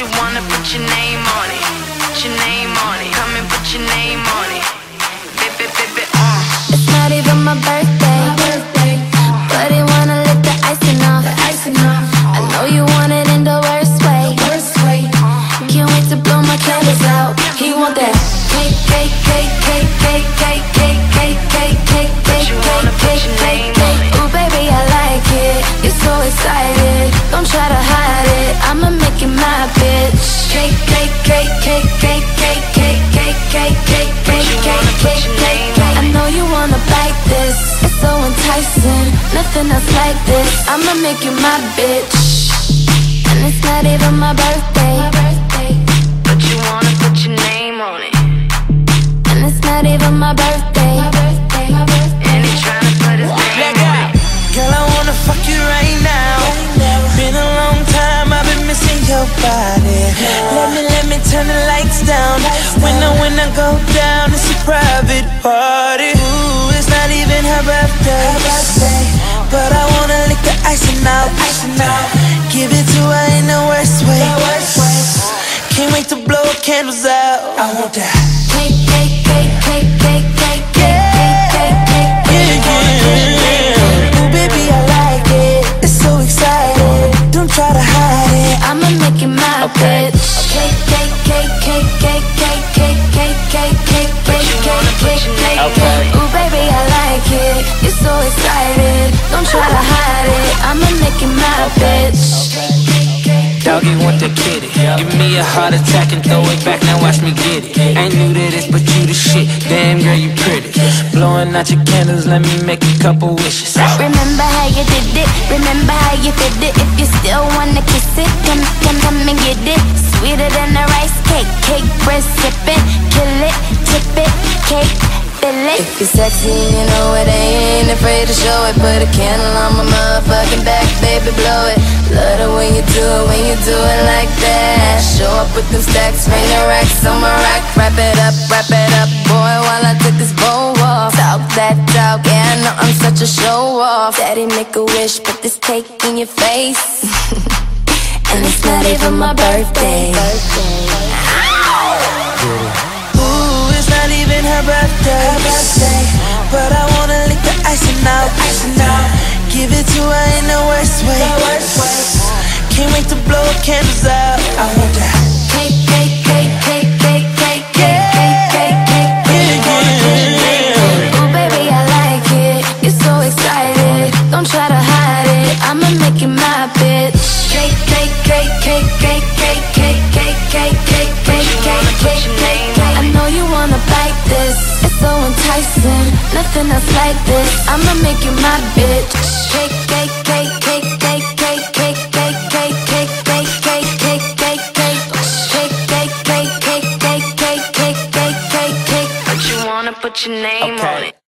wanna put your name on it. Put your name on it. Come and put your name on it. Baby, It's not even my birthday, but he wanna lick the icing off. I know you want it in the worst way. Can't wait to blow my candles out. He want that cake. Ooh, baby, I like it. You're so excited. Don't try to hide it. I'ma make you my bitch. I know you wanna bite this. It's so enticing. Nothing else like this. I'ma make you my bitch. And it's not even my birthday, but you wanna put your name on it. and it's not even my birthday. And he tryna put his name on it. Girl, I wanna fuck you right now. Been a long time, I've been missing your body. Let me turn the lights down. When I go down, it's a private party. Ooh, it's not even her birthday, but I wanna lick the icing out. Give it to her in the worst way. Can't wait to blow candles out. I want that Ooh, baby, I like it. It's so exciting. Don't try to hide it. I'ma make you my bitch. Ooh, baby, I like it. You're so excited. Don't try to hide it. I'ma make you my bitch. Doggy want the kitty. Give me a heart attack and throw it back, now watch me get it. Ain't new to this, but you the shit. Damn girl, you pretty. Blowing out your candles, let me make a couple wishes. Remember how you did it, remember how you did it. If you still wanna kiss it, come and get it. Sweeter than a rice cake, bread sippin'. Kill it, tip it, cake, fill it. If you're sexy, you know it, ain't afraid to show it. Put a candle on my motherfucking back, baby, blow it. Love it when you do it like that. Show up with them stacks, ring the racks on my rack. Wrap it up, boy, while I take this bow off. Talk that talk, yeah, I know I'm such a show off. Daddy, make a wish, put this cake in your face. And it's not even my birthday. Ooh, it's not even her birthday, but I wanna lick the icing out. Give it to her in the worst way. Can't wait to blow candles out. I want that Ooh, baby, I like it. You're so excited. Don't try to hide it. I'ma make you my bitch. I know you wanna bite this. It's so enticing. Nothing else like this. I'ma make you my bitch. But you wanna put your name on it.